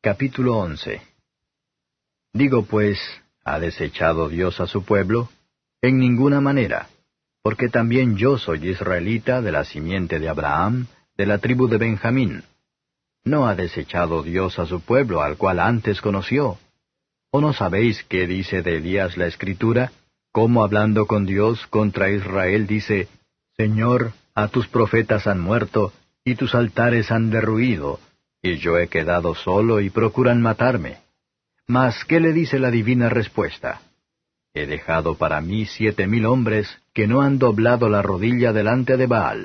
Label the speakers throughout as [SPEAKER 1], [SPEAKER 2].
[SPEAKER 1] Capítulo 11. Digo pues, ¿ha desechado Dios a su pueblo? En ninguna manera, porque también yo soy israelita de la simiente de Abraham, de la tribu de Benjamín. ¿No ha desechado Dios a su pueblo al cual antes conoció? ¿O no sabéis qué dice de Elías la Escritura? Cómo hablando con Dios contra Israel dice, Señor, a tus profetas han muerto, y tus altares han derruido, y yo he quedado solo y procuran matarme. Mas, ¿qué le dice la divina respuesta? He dejado para mí 7,000 hombres que no han doblado la rodilla delante de Baal.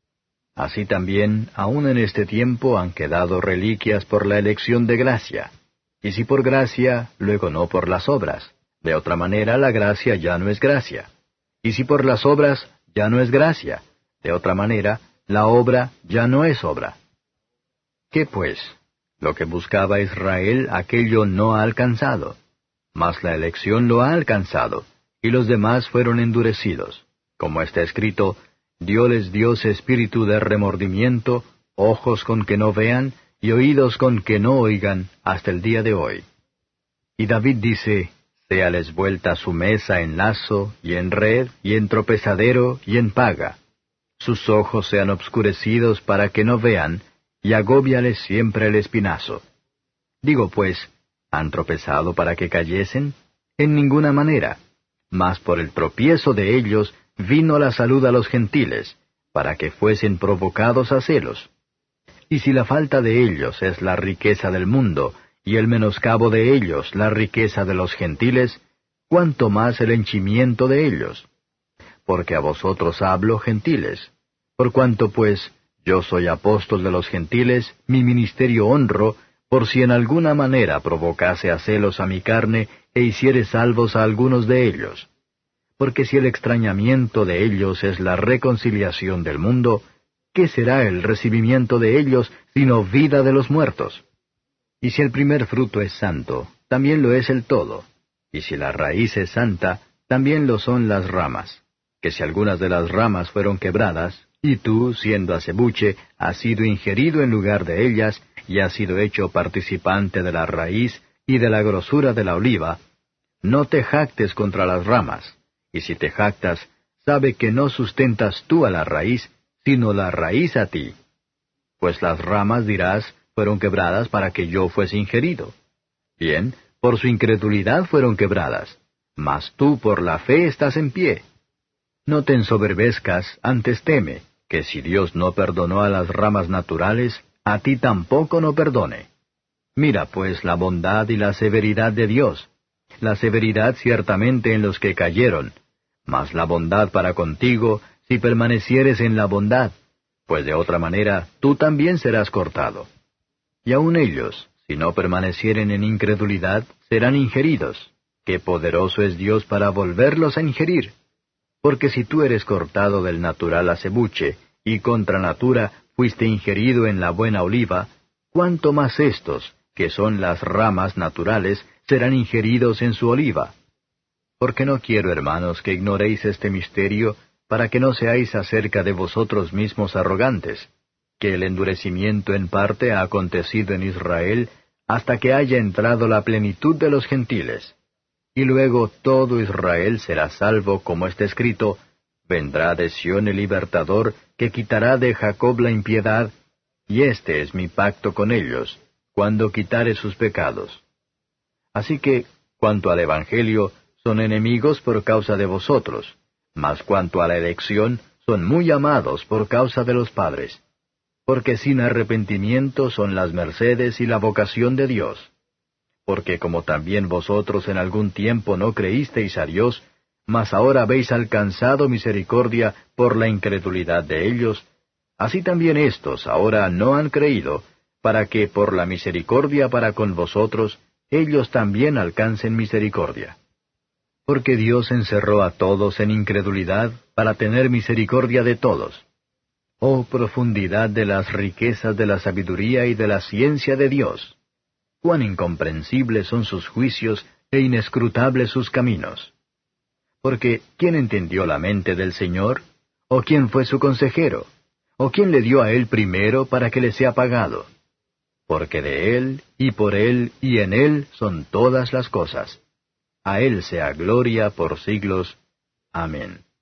[SPEAKER 1] Así también, aun en este tiempo han quedado reliquias por la elección de gracia. Y si por gracia, luego no por las obras. De otra manera la gracia ya no es gracia. Y si por las obras, ya no es gracia. De otra manera, la obra ya no es obra. ¿Qué pues? Lo que buscaba Israel, aquello no ha alcanzado. Mas la elección lo ha alcanzado, y los demás fueron endurecidos. Como está escrito, dióles Dios espíritu de remordimiento, ojos con que no vean, y oídos con que no oigan, hasta el día de hoy. Y David dice, séales vuelta su mesa en lazo, y en red, y en tropezadero, y en paga. Sus ojos sean obscurecidos para que no vean, y agóbiales siempre el espinazo. Digo pues, ¿han tropezado para que cayesen? En ninguna manera. Mas por el tropiezo de ellos vino la salud a los gentiles, para que fuesen provocados a celos. Y si la falta de ellos es la riqueza del mundo, y el menoscabo de ellos la riqueza de los gentiles, ¿cuánto más el henchimiento de ellos? Porque a vosotros hablo, gentiles. Por cuanto pues, yo soy apóstol de los gentiles, mi ministerio honro, por si en alguna manera provocase a celos a mi carne, e hiciere salvos a algunos de ellos. Porque si el extrañamiento de ellos es la reconciliación del mundo, ¿qué será el recibimiento de ellos, sino vida de los muertos? Y si el primer fruto es santo, también lo es el todo. Y si la raíz es santa, también lo son las ramas. Que si algunas de las ramas fueron quebradas, y tú, siendo acebuche, has sido ingerido en lugar de ellas, y has sido hecho participante de la raíz y de la grosura de la oliva, no te jactes contra las ramas, y si te jactas, sabe que no sustentas tú a la raíz, sino la raíz a ti. Pues las ramas, dirás, fueron quebradas para que yo fuese ingerido. Bien, por su incredulidad fueron quebradas, mas tú por la fe estás en pie. No te ensoberbezcas, antes teme, que si Dios no perdonó a las ramas naturales, a ti tampoco no perdone. Mira pues la bondad y la severidad de Dios. La severidad ciertamente en los que cayeron, mas la bondad para contigo, si permanecieres en la bondad, pues de otra manera tú también serás cortado. Y aun ellos, si no permanecieren en incredulidad, serán ingeridos. ¡Qué poderoso es Dios para volverlos a ingerir! Porque si tú eres cortado del natural acebuche, y contra natura fuiste ingerido en la buena oliva, ¿cuánto más éstos, que son las ramas naturales, serán ingeridos en su oliva? Porque no quiero, hermanos, que ignoréis este misterio, para que no seáis acerca de vosotros mismos arrogantes, que el endurecimiento en parte ha acontecido en Israel, hasta que haya entrado la plenitud de los gentiles. Y luego todo Israel será salvo, como está escrito, vendrá de Sión el libertador, que quitará de Jacob la impiedad, y este es mi pacto con ellos, cuando quitare sus pecados. Así que, cuanto al Evangelio, son enemigos por causa de vosotros, mas cuanto a la elección, son muy amados por causa de los padres. Porque sin arrepentimiento son las mercedes y la vocación de Dios. Porque como también vosotros en algún tiempo no creísteis a Dios, mas ahora habéis alcanzado misericordia por la incredulidad de ellos, así también éstos ahora no han creído, para que por la misericordia para con vosotros, ellos también alcancen misericordia. Porque Dios encerró a todos en incredulidad, para tener misericordia de todos. Oh profundidad de las riquezas de la sabiduría y de la ciencia de Dios! Cuán incomprensibles son sus juicios e inescrutables sus caminos. Porque, ¿quién entendió la mente del Señor? ¿O quién fue su consejero? ¿O quién le dio a él primero para que le sea pagado? porque de Él, y por Él, y en Él son todas las cosas. A Él sea gloria por siglos. Amén.